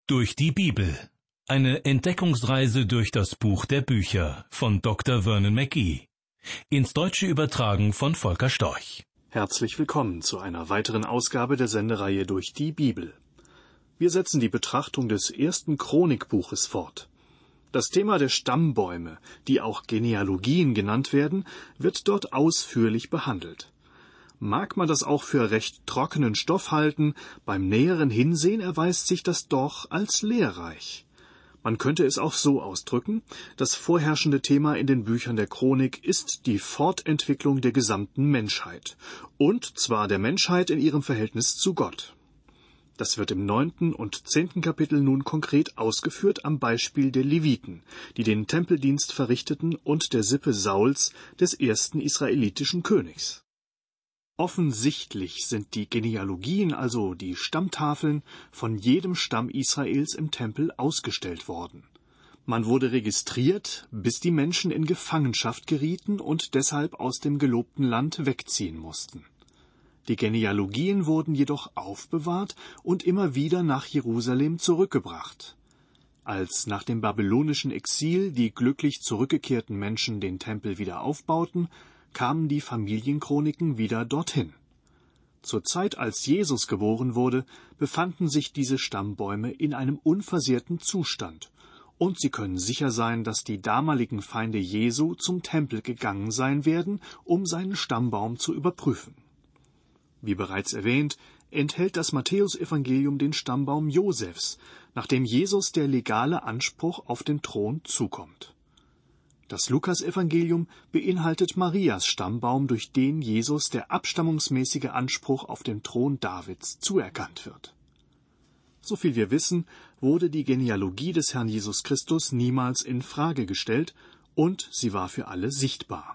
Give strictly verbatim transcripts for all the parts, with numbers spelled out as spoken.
Durch die Bibel. Eine Entdeckungsreise durch das Buch der Bücher von Doktor Vernon McGee. Ins Deutsche übertragen von Volker Storch. Herzlich willkommen zu einer weiteren Ausgabe der Sendereihe Durch die Bibel. Wir setzen die Betrachtung des ersten Chronikbuches fort. Das Thema der Stammbäume, die auch Genealogien genannt werden, wird dort ausführlich behandelt. Mag man das auch für recht trockenen Stoff halten, beim näheren Hinsehen erweist sich das doch als lehrreich. Man könnte es auch so ausdrücken: Das vorherrschende Thema in den Büchern der Chronik ist die Fortentwicklung der gesamten Menschheit, und zwar der Menschheit in ihrem Verhältnis zu Gott. Das wird im neunten und zehnten Kapitel nun konkret ausgeführt am Beispiel der Leviten, die den Tempeldienst verrichteten, und der Sippe Sauls, des ersten israelitischen Königs. Offensichtlich sind die Genealogien, also die Stammtafeln, von jedem Stamm Israels im Tempel ausgestellt worden. Man wurde registriert, bis die Menschen in Gefangenschaft gerieten und deshalb aus dem gelobten Land wegziehen mussten. Die Genealogien wurden jedoch aufbewahrt und immer wieder nach Jerusalem zurückgebracht. Als nach dem babylonischen Exil die glücklich zurückgekehrten Menschen den Tempel wieder aufbauten, kamen die Familienchroniken wieder dorthin. Zur Zeit, als Jesus geboren wurde, befanden sich diese Stammbäume in einem unversehrten Zustand, und Sie können sicher sein, dass die damaligen Feinde Jesu zum Tempel gegangen sein werden, um seinen Stammbaum zu überprüfen. Wie bereits erwähnt, enthält das Matthäusevangelium den Stammbaum Josefs, nachdem Jesus der legale Anspruch auf den Thron zukommt. Das Lukasevangelium beinhaltet Marias Stammbaum, durch den Jesus der abstammungsmäßige Anspruch auf den Thron Davids zuerkannt wird. Soviel wir wissen, wurde die Genealogie des Herrn Jesus Christus niemals in Frage gestellt, und sie war für alle sichtbar.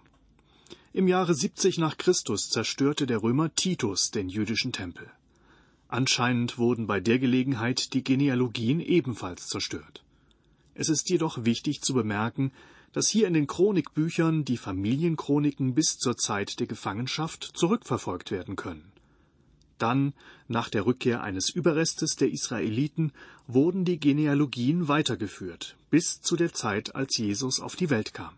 Im Jahre siebzig nach Christus zerstörte der Römer Titus den jüdischen Tempel. Anscheinend wurden bei der Gelegenheit die Genealogien ebenfalls zerstört. Es ist jedoch wichtig zu bemerken, dass hier in den Chronikbüchern die Familienchroniken bis zur Zeit der Gefangenschaft zurückverfolgt werden können. Dann, nach der Rückkehr eines Überrestes der Israeliten, wurden die Genealogien weitergeführt, bis zu der Zeit, als Jesus auf die Welt kam.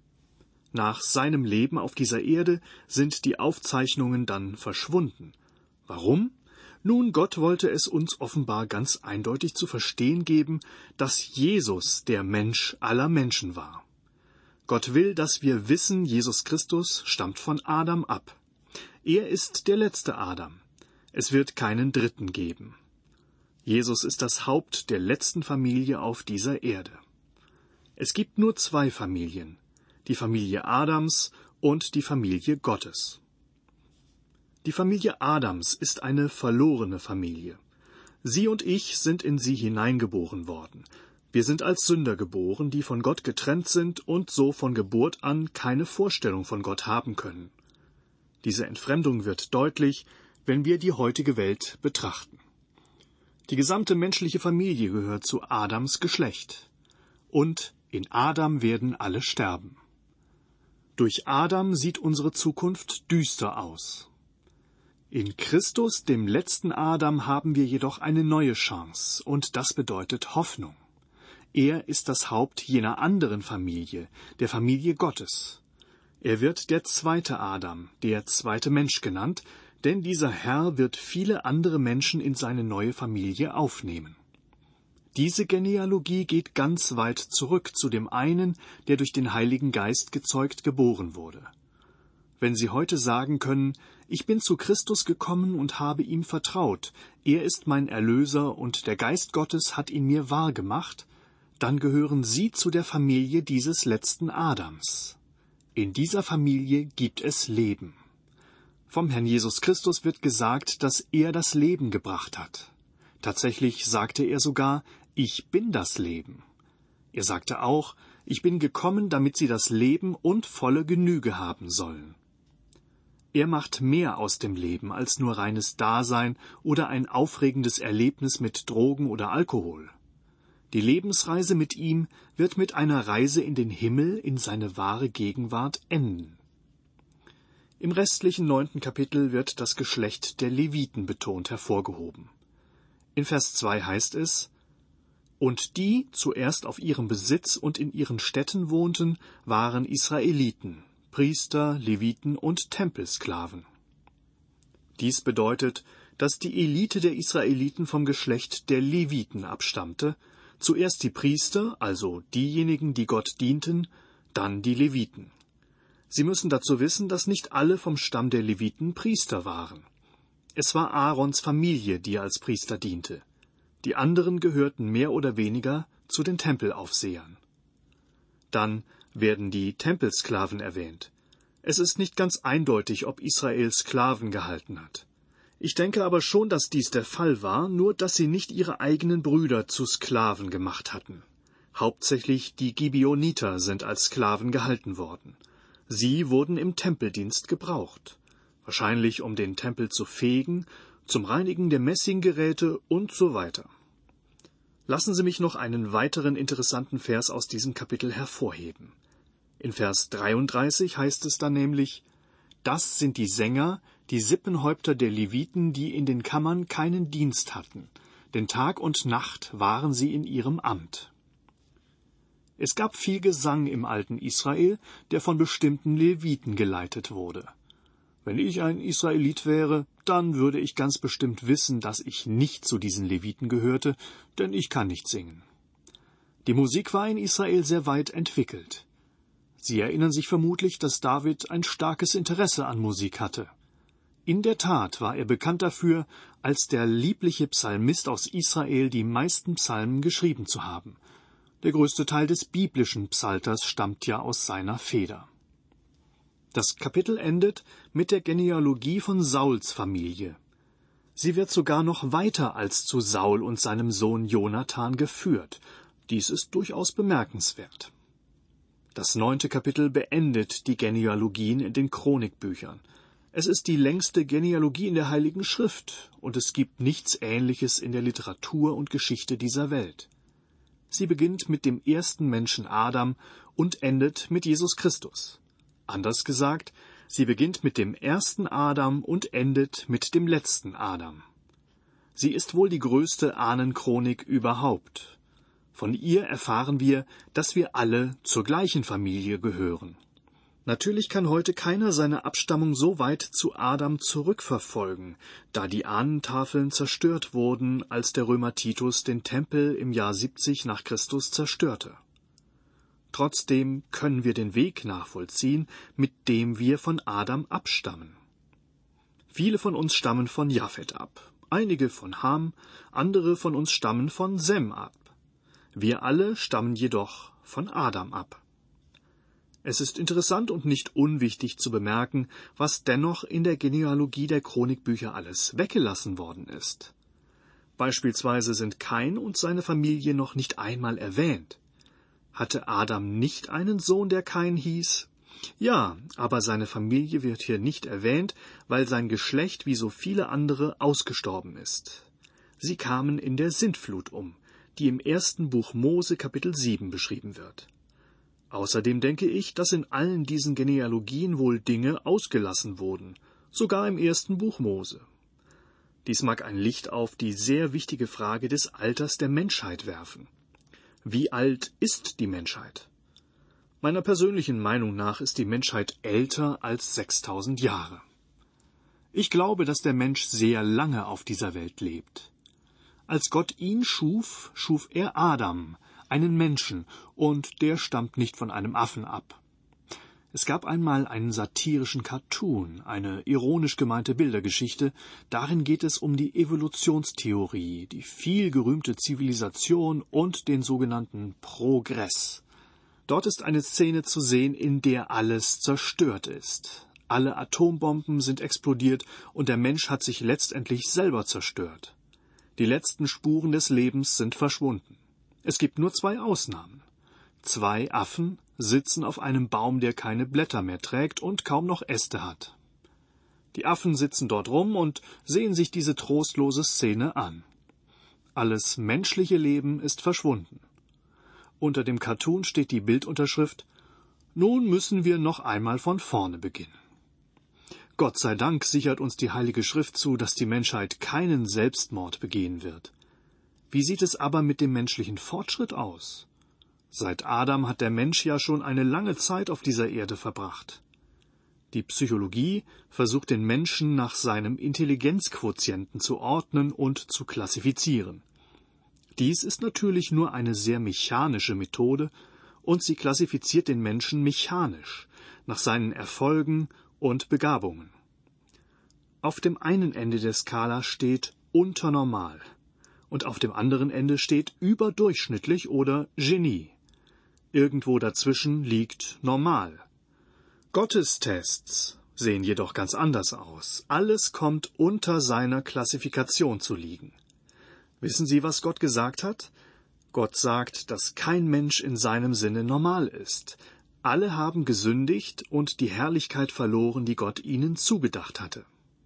Nach seinem Leben auf dieser Erde sind die Aufzeichnungen dann verschwunden. Warum? Nun, Gott wollte es uns offenbar ganz eindeutig zu verstehen geben, dass Jesus der Mensch aller Menschen war. Gott will, dass wir wissen, Jesus Christus stammt von Adam ab. Er ist der letzte Adam. Es wird keinen dritten geben. Jesus ist das Haupt der letzten Familie auf dieser Erde. Es gibt nur zwei Familien: die Familie Adams und die Familie Gottes. Die Familie Adams ist eine verlorene Familie. Sie und ich sind in sie hineingeboren worden. Wir sind als Sünder geboren, die von Gott getrennt sind und so von Geburt an keine Vorstellung von Gott haben können. Diese Entfremdung wird deutlich, wenn wir die heutige Welt betrachten. Die gesamte menschliche Familie gehört zu Adams Geschlecht. Und in Adam werden alle sterben. Durch Adam sieht unsere Zukunft düster aus. In Christus, dem letzten Adam, haben wir jedoch eine neue Chance, und das bedeutet Hoffnung. Er ist das Haupt jener anderen Familie, der Familie Gottes. Er wird der zweite Adam, der zweite Mensch genannt, denn dieser Herr wird viele andere Menschen in seine neue Familie aufnehmen. Diese Genealogie geht ganz weit zurück zu dem einen, der durch den Heiligen Geist gezeugt geboren wurde. Wenn Sie heute sagen können: Ich bin zu Christus gekommen und habe ihm vertraut, er ist mein Erlöser und der Geist Gottes hat ihn mir wahr gemacht, dann gehören Sie zu der Familie dieses letzten Adams. In dieser Familie gibt es Leben. Vom Herrn Jesus Christus wird gesagt, dass er das Leben gebracht hat. Tatsächlich sagte er sogar: Ich bin das Leben. Er sagte auch: Ich bin gekommen, damit sie das Leben und volle Genüge haben sollen. Er macht mehr aus dem Leben als nur reines Dasein oder ein aufregendes Erlebnis mit Drogen oder Alkohol. Die Lebensreise mit ihm wird mit einer Reise in den Himmel, in seine wahre Gegenwart, enden. Im restlichen neunten Kapitel wird das Geschlecht der Leviten betont hervorgehoben. In Vers zwei heißt es: Und die zuerst auf ihrem Besitz und in ihren Städten wohnten, waren Israeliten, Priester, Leviten und Tempelsklaven. Dies bedeutet, dass die Elite der Israeliten vom Geschlecht der Leviten abstammte, zuerst die Priester, also diejenigen, die Gott dienten, dann die Leviten. Sie müssen dazu wissen, dass nicht alle vom Stamm der Leviten Priester waren. Es war Aarons Familie, die als Priester diente. Die anderen gehörten mehr oder weniger zu den Tempelaufsehern. Dann werden die Tempelsklaven erwähnt. Es ist nicht ganz eindeutig, ob Israel Sklaven gehalten hat. Ich denke aber schon, dass dies der Fall war, nur dass sie nicht ihre eigenen Brüder zu Sklaven gemacht hatten. Hauptsächlich die Gibeoniter sind als Sklaven gehalten worden. Sie wurden im Tempeldienst gebraucht, wahrscheinlich um den Tempel zu fegen, zum Reinigen der Messinggeräte und so weiter. Lassen Sie mich noch einen weiteren interessanten Vers aus diesem Kapitel hervorheben. In Vers dreiunddreißig heißt es dann nämlich: Das sind die Sänger, die Sippenhäupter der Leviten, die in den Kammern keinen Dienst hatten, denn Tag und Nacht waren sie in ihrem Amt. Es gab viel Gesang im alten Israel, der von bestimmten Leviten geleitet wurde. Wenn ich ein Israelit wäre, dann würde ich ganz bestimmt wissen, dass ich nicht zu diesen Leviten gehörte, denn ich kann nicht singen. Die Musik war in Israel sehr weit entwickelt. Sie erinnern sich vermutlich, dass David ein starkes Interesse an Musik hatte. In der Tat war er bekannt dafür, als der liebliche Psalmist aus Israel die meisten Psalmen geschrieben zu haben. Der größte Teil des biblischen Psalters stammt ja aus seiner Feder. Das Kapitel endet mit der Genealogie von Sauls Familie. Sie wird sogar noch weiter als zu Saul und seinem Sohn Jonathan geführt. Dies ist durchaus bemerkenswert. Das neunte Kapitel beendet die Genealogien in den Chronikbüchern. Es ist die längste Genealogie in der Heiligen Schrift, und es gibt nichts Ähnliches in der Literatur und Geschichte dieser Welt. Sie beginnt mit dem ersten Menschen Adam und endet mit Jesus Christus. Anders gesagt, sie beginnt mit dem ersten Adam und endet mit dem letzten Adam. Sie ist wohl die größte Ahnenchronik überhaupt. Von ihr erfahren wir, dass wir alle zur gleichen Familie gehören. Natürlich kann heute keiner seine Abstammung so weit zu Adam zurückverfolgen, da die Ahnentafeln zerstört wurden, als der Römer Titus den Tempel im Jahr siebzig nach Christus zerstörte. Trotzdem können wir den Weg nachvollziehen, mit dem wir von Adam abstammen. Viele von uns stammen von Japhet ab, einige von Ham, andere von uns stammen von Sem ab. Wir alle stammen jedoch von Adam ab. Es ist interessant und nicht unwichtig zu bemerken, was dennoch in der Genealogie der Chronikbücher alles weggelassen worden ist. Beispielsweise sind Kain und seine Familie noch nicht einmal erwähnt. Hatte Adam nicht einen Sohn, der Kain hieß? Ja, aber seine Familie wird hier nicht erwähnt, weil sein Geschlecht wie so viele andere ausgestorben ist. Sie kamen in der Sintflut um, die im ersten Buch Mose Kapitel sieben beschrieben wird. Außerdem denke ich, dass in allen diesen Genealogien wohl Dinge ausgelassen wurden, sogar im ersten Buch Mose. Dies mag ein Licht auf die sehr wichtige Frage des Alters der Menschheit werfen. Wie alt ist die Menschheit? Meiner persönlichen Meinung nach ist die Menschheit älter als sechstausend Jahre. Ich glaube, dass der Mensch sehr lange auf dieser Welt lebt. Als Gott ihn schuf, schuf er Adam, einen Menschen, und der stammt nicht von einem Affen ab. Es gab einmal einen satirischen Cartoon, eine ironisch gemeinte Bildergeschichte. Darin geht es um die Evolutionstheorie, die vielgerühmte Zivilisation und den sogenannten Progress. Dort ist eine Szene zu sehen, in der alles zerstört ist. Alle Atombomben sind explodiert und der Mensch hat sich letztendlich selber zerstört. Die letzten Spuren des Lebens sind verschwunden. Es gibt nur zwei Ausnahmen. Zwei Affen sitzen auf einem Baum, der keine Blätter mehr trägt und kaum noch Äste hat. Die Affen sitzen dort rum und sehen sich diese trostlose Szene an. Alles menschliche Leben ist verschwunden. Unter dem Cartoon steht die Bildunterschrift: Nun müssen wir noch einmal von vorne beginnen. Gott sei Dank sichert uns die Heilige Schrift zu, dass die Menschheit keinen Selbstmord begehen wird. Wie sieht es aber mit dem menschlichen Fortschritt aus? Seit Adam hat der Mensch ja schon eine lange Zeit auf dieser Erde verbracht. Die Psychologie versucht den Menschen nach seinem Intelligenzquotienten zu ordnen und zu klassifizieren. Dies ist natürlich nur eine sehr mechanische Methode, und sie klassifiziert den Menschen mechanisch, nach seinen Erfolgen und Begabungen. Auf dem einen Ende der Skala steht unternormal und auf dem anderen Ende steht überdurchschnittlich oder Genie. Irgendwo dazwischen liegt normal. Gottes Tests sehen jedoch ganz anders aus. Alles kommt unter seiner Klassifikation zu liegen. Wissen Sie, was Gott gesagt hat? Gott sagt, dass kein Mensch in seinem Sinne normal ist. Alle haben gesündigt und die Herrlichkeit verloren, die Gott ihnen zugedacht hatte.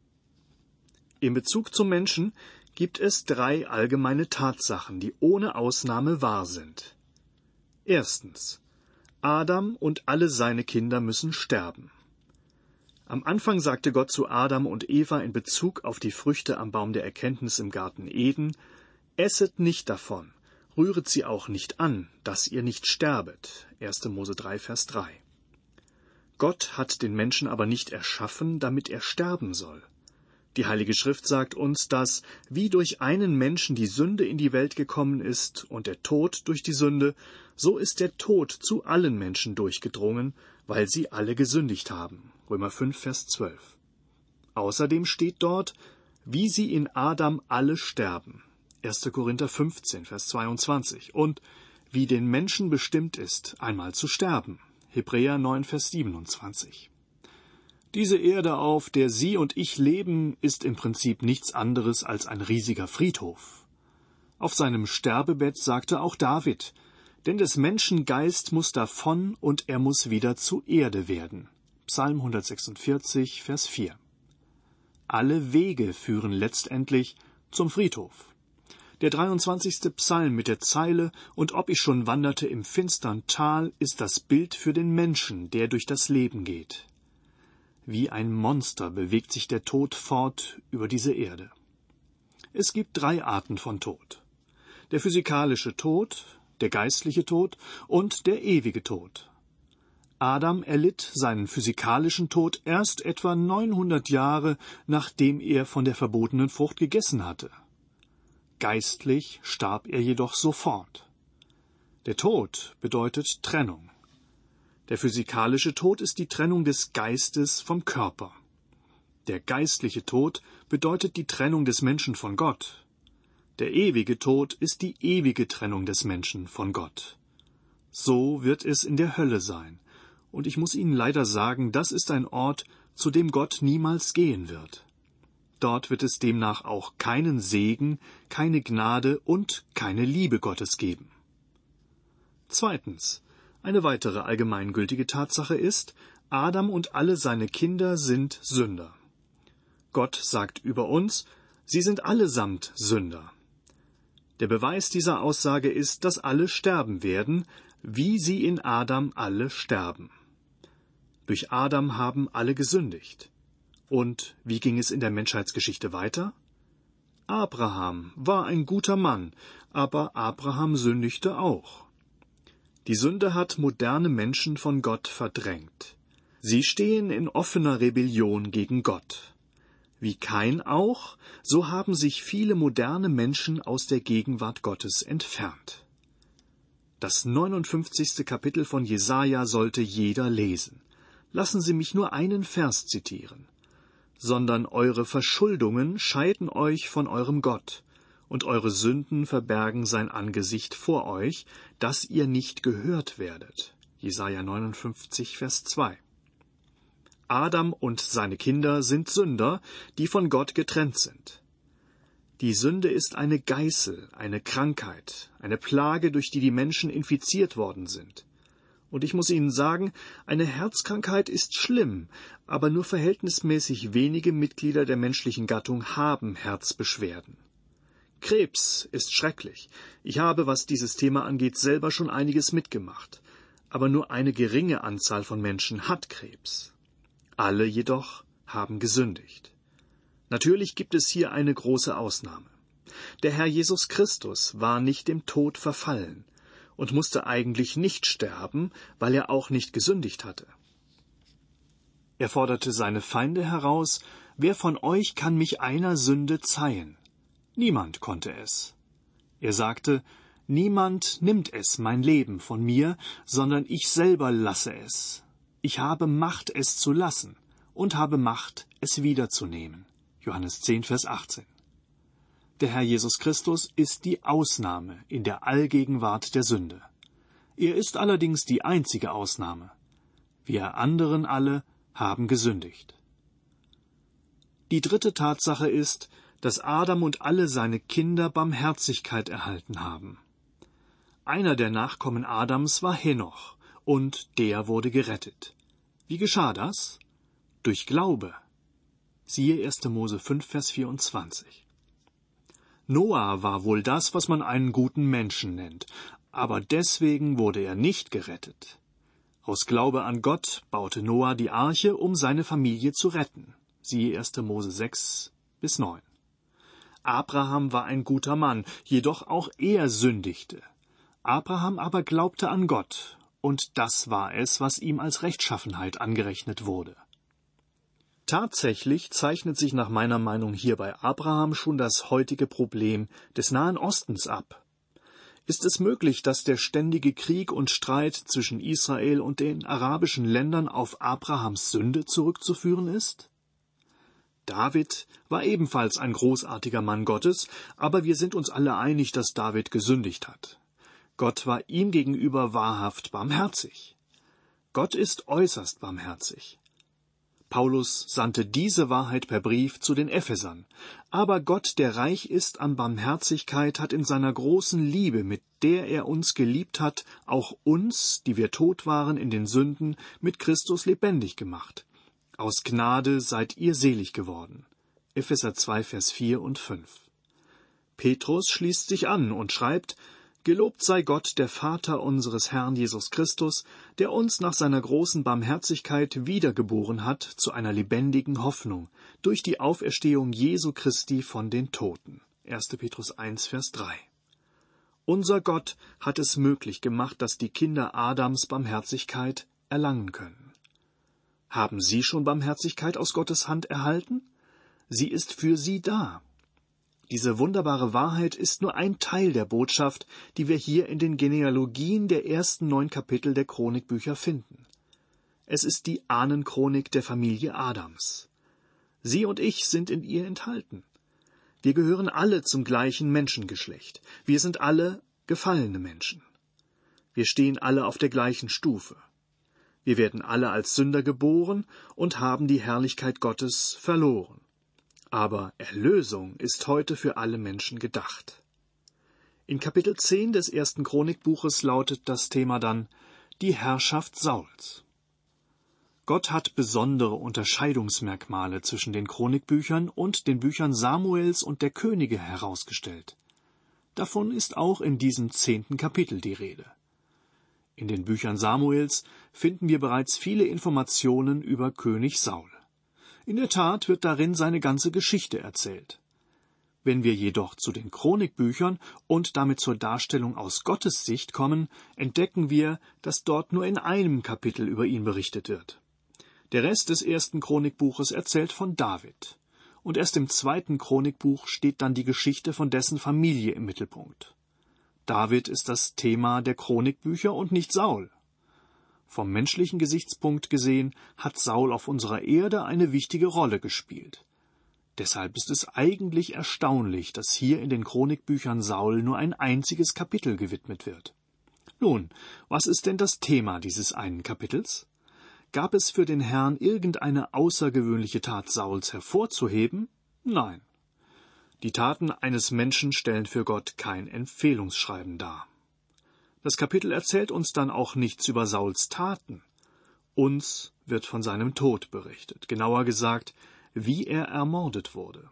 In Bezug zum Menschen gibt es drei allgemeine Tatsachen, die ohne Ausnahme wahr sind. Erstens: Adam und alle seine Kinder müssen sterben. Am Anfang sagte Gott zu Adam und Eva in Bezug auf die Früchte am Baum der Erkenntnis im Garten Eden: Esset nicht davon, rühret sie auch nicht an, dass ihr nicht sterbet. erster Mose drei, Vers drei. Gott hat den Menschen aber nicht erschaffen, damit er sterben soll. Die Heilige Schrift sagt uns, dass wie durch einen Menschen die Sünde in die Welt gekommen ist und der Tod durch die Sünde, so ist der Tod zu allen Menschen durchgedrungen, weil sie alle gesündigt haben. Römer fünf, Vers zwölf. Außerdem steht dort, wie sie in Adam alle sterben. erster Korinther fünfzehn, Vers zweiundzwanzig. Und wie den Menschen bestimmt ist, einmal zu sterben. Hebräer neun, Vers siebenundzwanzig. Diese Erde, auf der Sie und ich leben, ist im Prinzip nichts anderes als ein riesiger Friedhof. Auf seinem Sterbebett sagte auch David: Denn des Menschen Geist muss davon und er muss wieder zu Erde werden. Psalm hundertsechsundvierzig, Vers vier. Alle Wege führen letztendlich zum Friedhof. Der dreiundzwanzigste Psalm mit der Zeile: Und ob ich schon wanderte im finstern Tal, ist das Bild für den Menschen, der durch das Leben geht. Wie ein Monster bewegt sich der Tod fort über diese Erde. Es gibt drei Arten von Tod: der physikalische Tod, der geistliche Tod und der ewige Tod. Adam erlitt seinen physikalischen Tod erst etwa neunhundert Jahre, nachdem er von der verbotenen Frucht gegessen hatte. Geistlich starb er jedoch sofort. Der Tod bedeutet Trennung. Der physikalische Tod ist die Trennung des Geistes vom Körper. Der geistliche Tod bedeutet die Trennung des Menschen von Gott. Der ewige Tod ist die ewige Trennung des Menschen von Gott. So wird es in der Hölle sein. Und ich muss Ihnen leider sagen, das ist ein Ort, zu dem Gott niemals gehen wird. Dort wird es demnach auch keinen Segen, keine Gnade und keine Liebe Gottes geben. Zweitens: Eine weitere allgemeingültige Tatsache ist, Adam und alle seine Kinder sind Sünder. Gott sagt über uns, sie sind allesamt Sünder. Der Beweis dieser Aussage ist, dass alle sterben werden, wie sie in Adam alle sterben. Durch Adam haben alle gesündigt. Und wie ging es in der Menschheitsgeschichte weiter? Abraham war ein guter Mann, aber Abraham sündigte auch. Die Sünde hat moderne Menschen von Gott verdrängt. Sie stehen in offener Rebellion gegen Gott. Wie Kain auch, so haben sich viele moderne Menschen aus der Gegenwart Gottes entfernt. Das neunundfünfzigste Kapitel von Jesaja sollte jeder lesen. Lassen Sie mich nur einen Vers zitieren. Sondern eure Verschuldungen scheiden euch von eurem Gott, und eure Sünden verbergen sein Angesicht vor euch, dass ihr nicht gehört werdet. Jesaja neunundfünfzig, Vers zwei. Adam und seine Kinder sind Sünder, die von Gott getrennt sind. Die Sünde ist eine Geißel, eine Krankheit, eine Plage, durch die die Menschen infiziert worden sind. Und ich muss Ihnen sagen, eine Herzkrankheit ist schlimm, aber nur verhältnismäßig wenige Mitglieder der menschlichen Gattung haben Herzbeschwerden. Krebs ist schrecklich. Ich habe, was dieses Thema angeht, selber schon einiges mitgemacht. Aber nur eine geringe Anzahl von Menschen hat Krebs. Alle jedoch haben gesündigt. Natürlich gibt es hier eine große Ausnahme. Der Herr Jesus Christus war nicht dem Tod verfallen und musste eigentlich nicht sterben, weil er auch nicht gesündigt hatte. Er forderte seine Feinde heraus: Wer von euch kann mich einer Sünde zeihen? Niemand konnte es. Er sagte: Niemand nimmt es, mein Leben, von mir, sondern ich selber lasse es. Ich habe Macht, es zu lassen, und habe Macht, es wiederzunehmen. Johannes zehn, Vers achtzehn. Der Herr Jesus Christus ist die Ausnahme in der Allgegenwart der Sünde. Er ist allerdings die einzige Ausnahme. Wir anderen alle haben gesündigt. Die dritte Tatsache ist, dass Adam und alle seine Kinder Barmherzigkeit erhalten haben. Einer der Nachkommen Adams war Henoch, und der wurde gerettet. Wie geschah das? Durch Glaube. Siehe erster Mose fünf, Vers vierundzwanzig. Noah war wohl das, was man einen guten Menschen nennt, aber deswegen wurde er nicht gerettet. Aus Glaube an Gott baute Noah die Arche, um seine Familie zu retten. Siehe erster Mose sechs bis neun. Abraham war ein guter Mann, jedoch auch er sündigte. Abraham aber glaubte an Gott, und das war es, was ihm als Rechtschaffenheit angerechnet wurde. Tatsächlich zeichnet sich nach meiner Meinung hier bei Abraham schon das heutige Problem des Nahen Ostens ab. Ist es möglich, dass der ständige Krieg und Streit zwischen Israel und den arabischen Ländern auf Abrahams Sünde zurückzuführen ist? David war ebenfalls ein großartiger Mann Gottes, aber wir sind uns alle einig, dass David gesündigt hat. Gott war ihm gegenüber wahrhaft barmherzig. Gott ist äußerst barmherzig. Paulus sandte diese Wahrheit per Brief zu den Ephesern. Aber Gott, der reich ist an Barmherzigkeit, hat in seiner großen Liebe, mit der er uns geliebt hat, auch uns, die wir tot waren in den Sünden, mit Christus lebendig gemacht. Aus Gnade seid ihr selig geworden. Epheser zwei, Vers vier und fünf. Petrus schließt sich an und schreibt: Gelobt sei Gott, der Vater unseres Herrn Jesus Christus, der uns nach seiner großen Barmherzigkeit wiedergeboren hat zu einer lebendigen Hoffnung, durch die Auferstehung Jesu Christi von den Toten. erster Petrus eins, Vers drei. Unser Gott hat es möglich gemacht, dass die Kinder Adams Barmherzigkeit erlangen können. Haben Sie schon Barmherzigkeit aus Gottes Hand erhalten? Sie ist für Sie da. Diese wunderbare Wahrheit ist nur ein Teil der Botschaft, die wir hier in den Genealogien der ersten neun Kapitel der Chronikbücher finden. Es ist die Ahnenchronik der Familie Adams. Sie und ich sind in ihr enthalten. Wir gehören alle zum gleichen Menschengeschlecht. Wir sind alle gefallene Menschen. Wir stehen alle auf der gleichen Stufe. Wir werden alle als Sünder geboren und haben die Herrlichkeit Gottes verloren. Aber Erlösung ist heute für alle Menschen gedacht. In Kapitel zehn des ersten Chronikbuches lautet das Thema dann die Herrschaft Sauls. Gott hat besondere Unterscheidungsmerkmale zwischen den Chronikbüchern und den Büchern Samuels und der Könige herausgestellt. Davon ist auch in diesem zehnten Kapitel die Rede. In den Büchern Samuels finden wir bereits viele Informationen über König Saul. In der Tat wird darin seine ganze Geschichte erzählt. Wenn wir jedoch zu den Chronikbüchern und damit zur Darstellung aus Gottes Sicht kommen, entdecken wir, dass dort nur in einem Kapitel über ihn berichtet wird. Der Rest des ersten Chronikbuches erzählt von David. Und erst im zweiten Chronikbuch steht dann die Geschichte von dessen Familie im Mittelpunkt. David ist das Thema der Chronikbücher und nicht Saul. Vom menschlichen Gesichtspunkt gesehen hat Saul auf unserer Erde eine wichtige Rolle gespielt. Deshalb ist es eigentlich erstaunlich, dass hier in den Chronikbüchern Saul nur ein einziges Kapitel gewidmet wird. Nun, was ist denn das Thema dieses einen Kapitels? Gab es für den Herrn irgendeine außergewöhnliche Tat Sauls hervorzuheben? Nein. Die Taten eines Menschen stellen für Gott kein Empfehlungsschreiben dar. Das Kapitel erzählt uns dann auch nichts über Sauls Taten. Uns wird von seinem Tod berichtet, genauer gesagt, wie er ermordet wurde.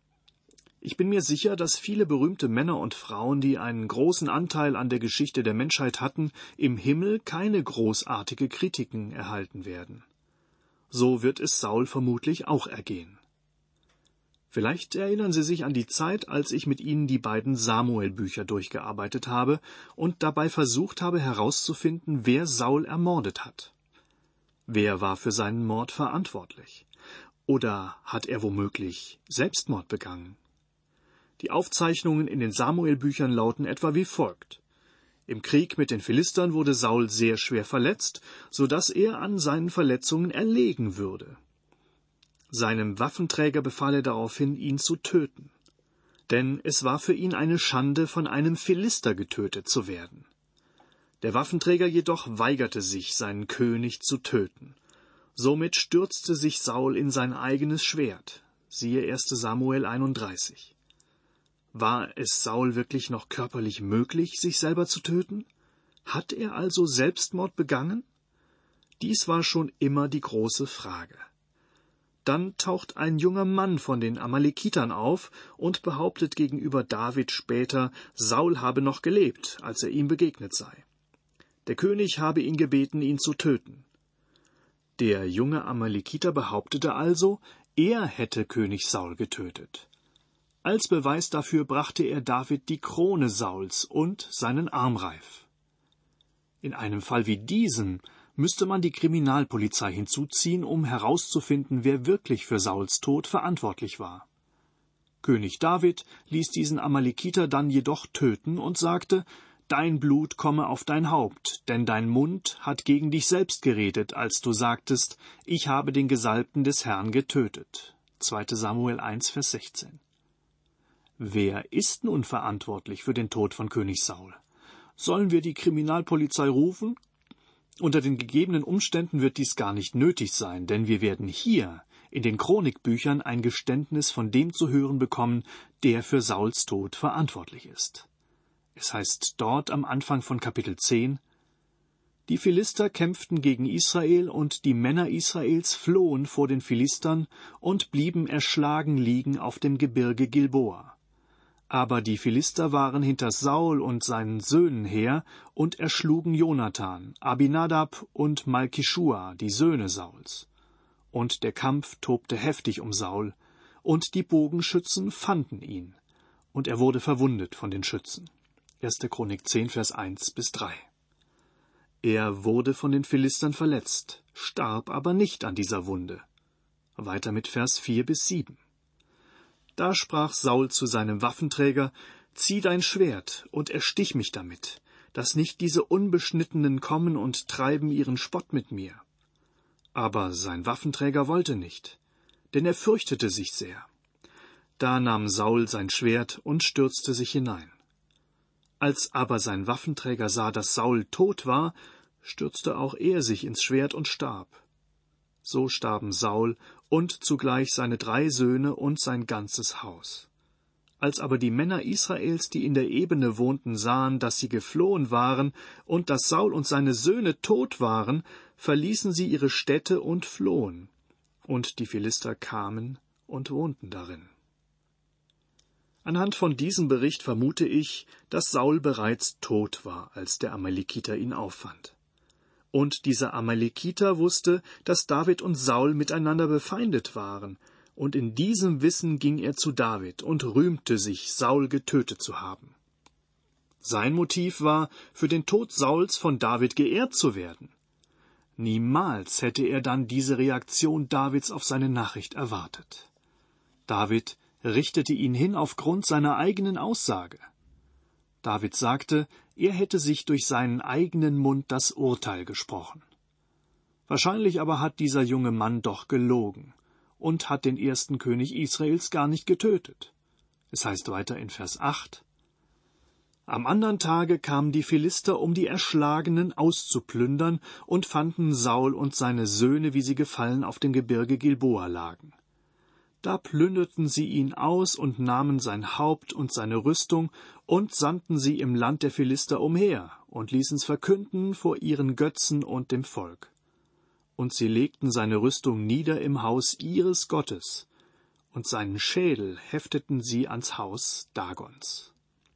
Ich bin mir sicher, dass viele berühmte Männer und Frauen, die einen großen Anteil an der Geschichte der Menschheit hatten, im Himmel keine großartige Kritiken erhalten werden. So wird es Saul vermutlich auch ergehen. Vielleicht erinnern Sie sich an die Zeit, als ich mit Ihnen die beiden Samuel-Bücher durchgearbeitet habe und dabei versucht habe herauszufinden, wer Saul ermordet hat. Wer war für seinen Mord verantwortlich? Oder hat er womöglich Selbstmord begangen? Die Aufzeichnungen in den Samuel-Büchern lauten etwa wie folgt. Im Krieg mit den Philistern wurde Saul sehr schwer verletzt, so dass er an seinen Verletzungen erlegen würde. Seinem Waffenträger befahl er daraufhin, ihn zu töten. Denn es war für ihn eine Schande, von einem Philister getötet zu werden. Der Waffenträger jedoch weigerte sich, seinen König zu töten. Somit stürzte sich Saul in sein eigenes Schwert. Siehe erster Samuel einunddreißig. War es Saul wirklich noch körperlich möglich, sich selber zu töten? Hat er also Selbstmord begangen? Dies war schon immer die große Frage. Dann taucht ein junger Mann von den Amalekitern auf und behauptet gegenüber David später, Saul habe noch gelebt, als er ihm begegnet sei. Der König habe ihn gebeten, ihn zu töten. Der junge Amalekiter behauptete also, er hätte König Saul getötet. Als Beweis dafür brachte er David die Krone Sauls und seinen Armreif. In einem Fall wie diesem müsste man die Kriminalpolizei hinzuziehen, um herauszufinden, wer wirklich für Sauls Tod verantwortlich war. König David ließ diesen Amalekiter dann jedoch töten und sagte, »Dein Blut komme auf dein Haupt, denn dein Mund hat gegen dich selbst geredet, als du sagtest, ich habe den Gesalbten des Herrn getötet.« zweiter Samuel eins, Vers sechzehn. Wer ist nun verantwortlich für den Tod von König Saul? Sollen wir die Kriminalpolizei rufen? Unter den gegebenen Umständen wird dies gar nicht nötig sein, denn wir werden hier in den Chronikbüchern ein Geständnis von dem zu hören bekommen, der für Sauls Tod verantwortlich ist. Es heißt dort am Anfang von Kapitel zehn, die Philister kämpften gegen Israel, und die Männer Israels flohen vor den Philistern und blieben erschlagen liegen auf dem Gebirge Gilboa. Aber die Philister waren hinter Saul und seinen Söhnen her und erschlugen Jonathan, Abinadab und Malkischua, die Söhne Sauls. Und der Kampf tobte heftig um Saul, und die Bogenschützen fanden ihn, und er wurde verwundet von den Schützen. erster Chronik zehn, Vers eins bis drei. Er wurde von den Philistern verletzt, starb aber nicht an dieser Wunde. Weiter mit Vers vier bis sieben. Da sprach Saul zu seinem Waffenträger, »Zieh dein Schwert und erstich mich damit, dass nicht diese Unbeschnittenen kommen und treiben ihren Spott mit mir.« Aber sein Waffenträger wollte nicht, denn er fürchtete sich sehr. Da nahm Saul sein Schwert und stürzte sich hinein. Als aber sein Waffenträger sah, dass Saul tot war, stürzte auch er sich ins Schwert und starb. So starben Saul und zugleich seine drei Söhne und sein ganzes Haus. Als aber die Männer Israels, die in der Ebene wohnten, sahen, dass sie geflohen waren und dass Saul und seine Söhne tot waren, verließen sie ihre Städte und flohen. Und die Philister kamen und wohnten darin. Anhand von diesem Bericht vermute ich, dass Saul bereits tot war, als der Amalekiter ihn auffand. Und dieser Amalekiter wusste, dass David und Saul miteinander befeindet waren, und in diesem Wissen ging er zu David und rühmte sich, Saul getötet zu haben. Sein Motiv war, für den Tod Sauls von David geehrt zu werden. Niemals hätte er dann diese Reaktion Davids auf seine Nachricht erwartet. David richtete ihn hin aufgrund seiner eigenen Aussage. David sagte, er hätte sich durch seinen eigenen Mund das Urteil gesprochen. Wahrscheinlich aber hat dieser junge Mann doch gelogen und hat den ersten König Israels gar nicht getötet. Es heißt weiter in Vers acht, Am andern Tage kamen die Philister, um die Erschlagenen auszuplündern, und fanden Saul und seine Söhne, wie sie gefallen auf dem Gebirge Gilboa lagen. Da plünderten sie ihn aus und nahmen sein Haupt und seine Rüstung und sandten sie im Land der Philister umher und ließen's verkünden vor ihren Götzen und dem Volk. Und sie legten seine Rüstung nieder im Haus ihres Gottes, und seinen Schädel hefteten sie ans Haus Dagons.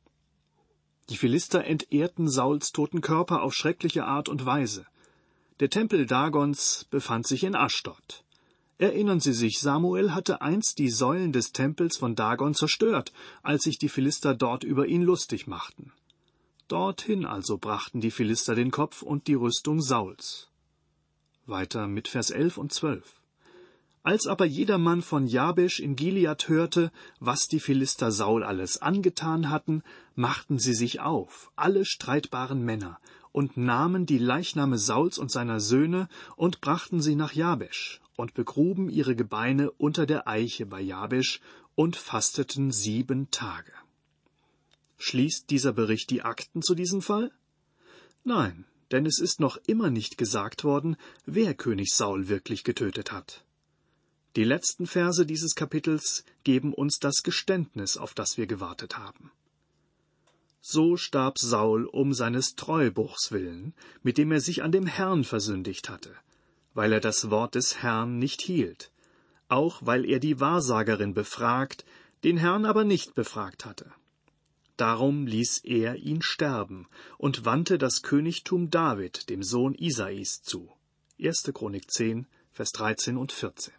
Die Philister entehrten Sauls toten Körper auf schreckliche Art und Weise. Der Tempel Dagons befand sich in Aschdod. Erinnern Sie sich, Samuel hatte einst die Säulen des Tempels von Dagon zerstört, als sich die Philister dort über ihn lustig machten. Dorthin also brachten die Philister den Kopf und die Rüstung Sauls. Weiter mit Vers elf und zwölf. Als aber jedermann von Jabesch in Gilead hörte, was die Philister Saul alles angetan hatten, machten sie sich auf, alle streitbaren Männer, und nahmen die Leichname Sauls und seiner Söhne und brachten sie nach Jabesch und begruben ihre Gebeine unter der Eiche bei Jabesch und fasteten sieben Tage. Schließt dieser Bericht die Akten zu diesem Fall? Nein, denn es ist noch immer nicht gesagt worden, wer König Saul wirklich getötet hat. Die letzten Verse dieses Kapitels geben uns das Geständnis, auf das wir gewartet haben. So starb Saul um seines Treubuchs willen, mit dem er sich an dem Herrn versündigt hatte, weil er das Wort des Herrn nicht hielt, auch weil er die Wahrsagerin befragt, den Herrn aber nicht befragt hatte. Darum ließ er ihn sterben und wandte das Königtum David, dem Sohn Isais, zu. erste Chronik zehn, Vers dreizehn und vierzehn.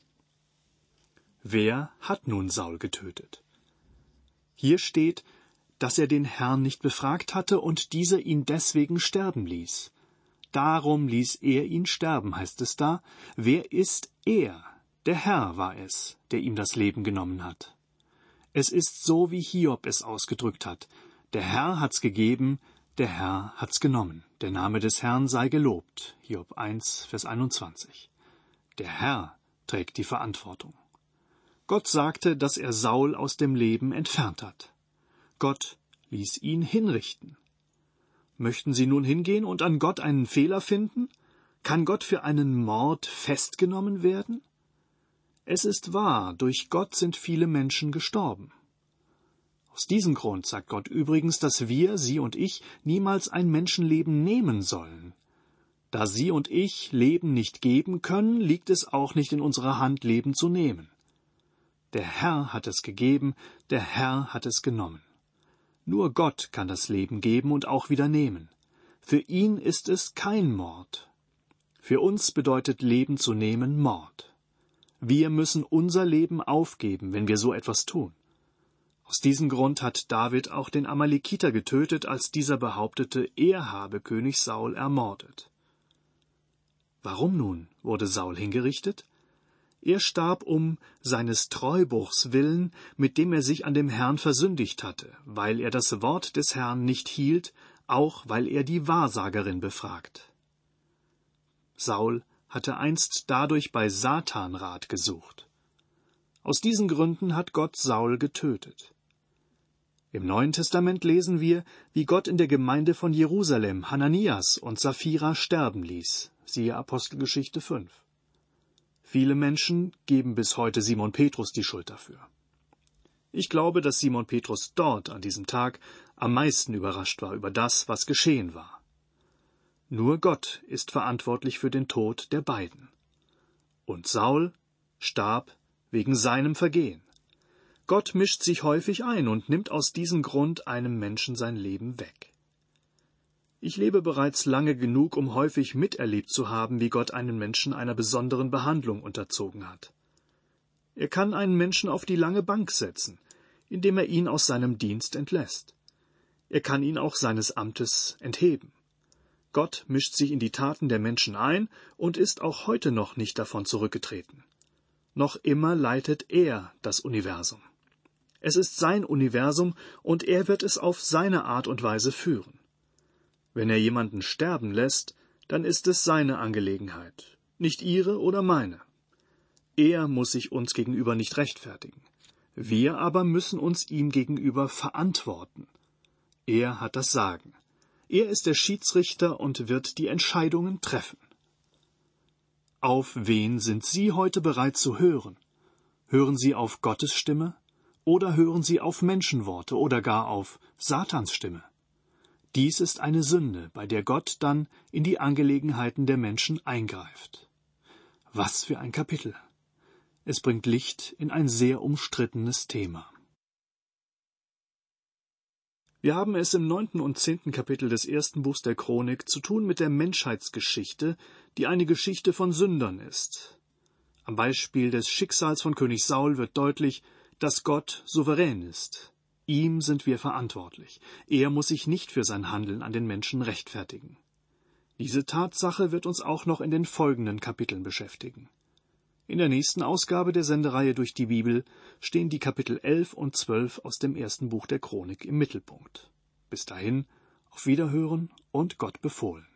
Wer hat nun Saul getötet? Hier steht, dass er den Herrn nicht befragt hatte und dieser ihn deswegen sterben ließ. Darum ließ er ihn sterben, heißt es da. Wer ist er? Der Herr war es, der ihm das Leben genommen hat. Es ist so, wie Hiob es ausgedrückt hat. Der Herr hat's gegeben, der Herr hat's genommen. Der Name des Herrn sei gelobt. Hiob eins, Vers einundzwanzig. Der Herr trägt die Verantwortung. Gott sagte, dass er Saul aus dem Leben entfernt hat. Gott ließ ihn hinrichten. Möchten Sie nun hingehen und an Gott einen Fehler finden? Kann Gott für einen Mord festgenommen werden? Es ist wahr, durch Gott sind viele Menschen gestorben. Aus diesem Grund sagt Gott übrigens, dass wir, Sie und ich, niemals ein Menschenleben nehmen sollen. Da Sie und ich Leben nicht geben können, liegt es auch nicht in unserer Hand, Leben zu nehmen. Der Herr hat es gegeben, der Herr hat es genommen. Nur Gott kann das Leben geben und auch wieder nehmen. Für ihn ist es kein Mord. Für uns bedeutet Leben zu nehmen Mord. Wir müssen unser Leben aufgeben, wenn wir so etwas tun. Aus diesem Grund hat David auch den Amalekiter getötet, als dieser behauptete, er habe König Saul ermordet. Warum nun wurde Saul hingerichtet? Er starb um seines Treubuchs willen, mit dem er sich an dem Herrn versündigt hatte, weil er das Wort des Herrn nicht hielt, auch weil er die Wahrsagerin befragt. Saul hatte einst dadurch bei Satan Rat gesucht. Aus diesen Gründen hat Gott Saul getötet. Im Neuen Testament lesen wir, wie Gott in der Gemeinde von Jerusalem Hananias und Sapphira sterben ließ, siehe Apostelgeschichte fünf. Viele Menschen geben bis heute Simon Petrus die Schuld dafür. Ich glaube, dass Simon Petrus dort an diesem Tag am meisten überrascht war über das, was geschehen war. Nur Gott ist verantwortlich für den Tod der beiden. Und Saul starb wegen seinem Vergehen. Gott mischt sich häufig ein und nimmt aus diesem Grund einem Menschen sein Leben weg. Ich lebe bereits lange genug, um häufig miterlebt zu haben, wie Gott einen Menschen einer besonderen Behandlung unterzogen hat. Er kann einen Menschen auf die lange Bank setzen, indem er ihn aus seinem Dienst entlässt. Er kann ihn auch seines Amtes entheben. Gott mischt sich in die Taten der Menschen ein und ist auch heute noch nicht davon zurückgetreten. Noch immer leitet er das Universum. Es ist sein Universum und er wird es auf seine Art und Weise führen. Wenn er jemanden sterben lässt, dann ist es seine Angelegenheit, nicht Ihre oder meine. Er muss sich uns gegenüber nicht rechtfertigen. Wir aber müssen uns ihm gegenüber verantworten. Er hat das Sagen. Er ist der Schiedsrichter und wird die Entscheidungen treffen. Auf wen sind Sie heute bereit zu hören? Hören Sie auf Gottes Stimme? Oder hören Sie auf Menschenworte oder gar auf Satans Stimme? Dies ist eine Sünde, bei der Gott dann in die Angelegenheiten der Menschen eingreift. Was für ein Kapitel! Es bringt Licht in ein sehr umstrittenes Thema. Wir haben es im neunten und zehnten Kapitel des ersten Buchs der Chronik zu tun mit der Menschheitsgeschichte, die eine Geschichte von Sündern ist. Am Beispiel des Schicksals von König Saul wird deutlich, dass Gott souverän ist. Ihm sind wir verantwortlich. Er muss sich nicht für sein Handeln an den Menschen rechtfertigen. Diese Tatsache wird uns auch noch in den folgenden Kapiteln beschäftigen. In der nächsten Ausgabe der Sendereihe durch die Bibel stehen die Kapitel elf und zwölf aus dem ersten Buch der Chronik im Mittelpunkt. Bis dahin, auf Wiederhören und Gott befohlen.